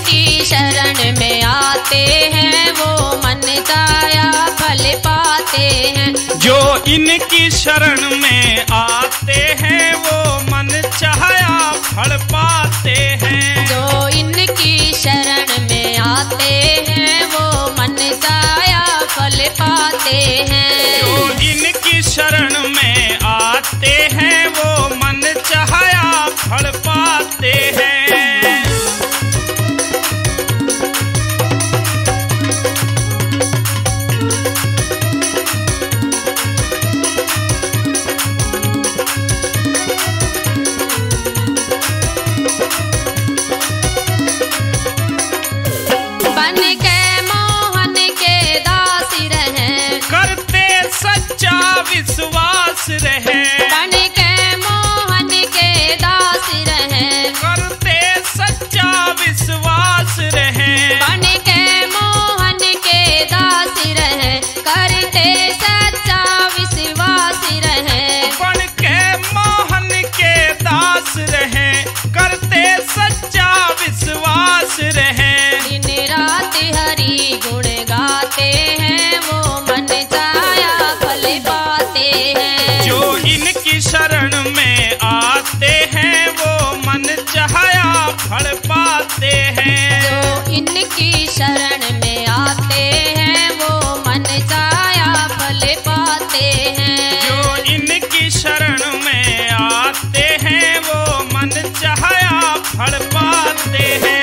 इनकी शरण में आते हैं वो मन चाया फल पाते हैं। जो इनकी शरण में आते हैं वो मन चाया फल पाते हैं। जो इनकी शरण में आते हैं वो मन चाया फल पाते हैं। जो इनकी शरण में आते हैं वो मन चाया फल पाते हैं। बन के मोहन के दास रहें, करते सच्चा विश्वास रहे। बन के मोहन के दास रहें, करते सच्चा विश्वास रहे। बन के मोहन के दास रहें, करते सच्चा विश्वास रहें। बन के मोहन के दास रहे, करते सच्चा विश्वास रहे। दिन रात हरि गुण गाते हैं वो मन चाया फल पाते हैं। जो इनकी शरण में आते हैं वो मन चाया फल पाते हैं। जो इनकी शरण में आते हैं वो मन चाया फल पाते हैं। जो इनकी शरण में आते हैं वो मन चाया फल पाते हैं।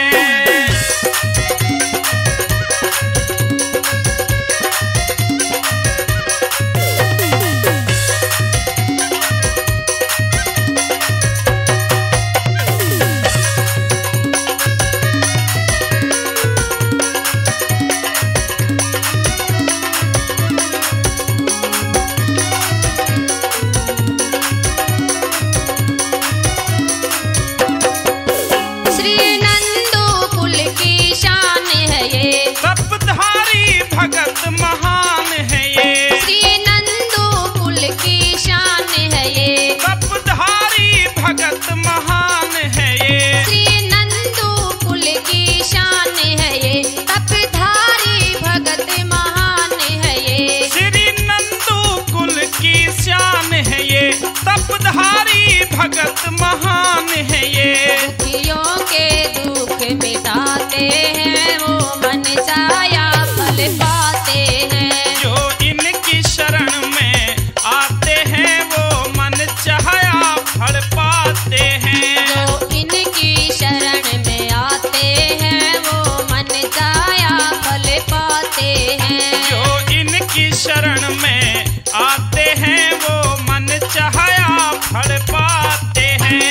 श्री नंदू कुल की शान है ये, तपधारी भगत महान है ये। श्री नंदू कुल की शान है ये, तपधारी भगत महान है ये। श्री नंदू कुल की शान है ये, तपधारी भगत महान है ये। श्री नंदू कुल की शान है ये, तपधारी भगत महान है ये। दुखियों के दुख मिटाते हैं वो मन चाया फल पाते हैं। जो इनकी शरण में आते हैं वो मन चाया फल पाते हैं। जो इनकी शरण में आते हैं वो मन चाया फल पाते हैं। जो इनकी शरण में आते हैं वो मन चाया फल पाते हैं।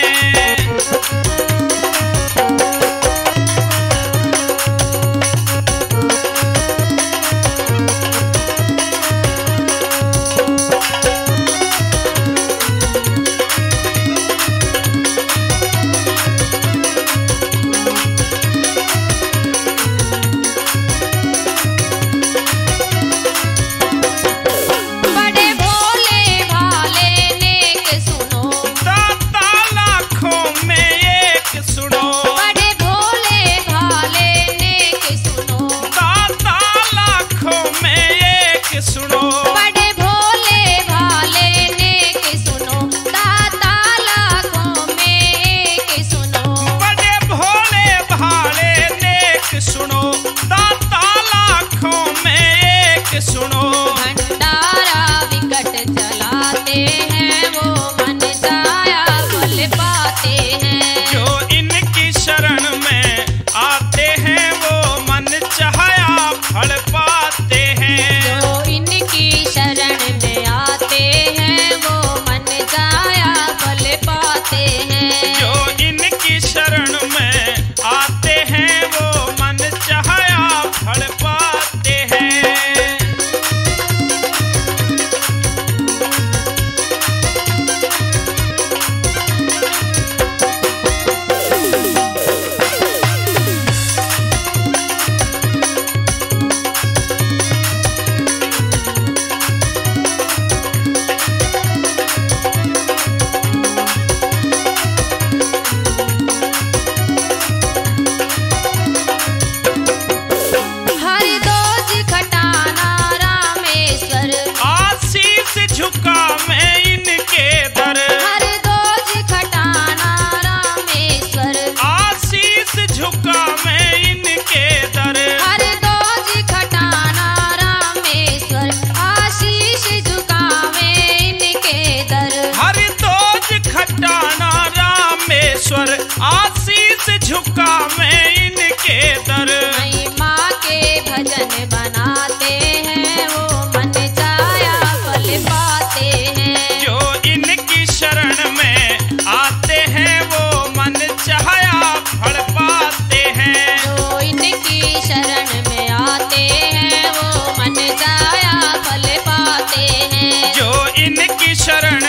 मन चाया फल पाते हैं। जो इनकी शरण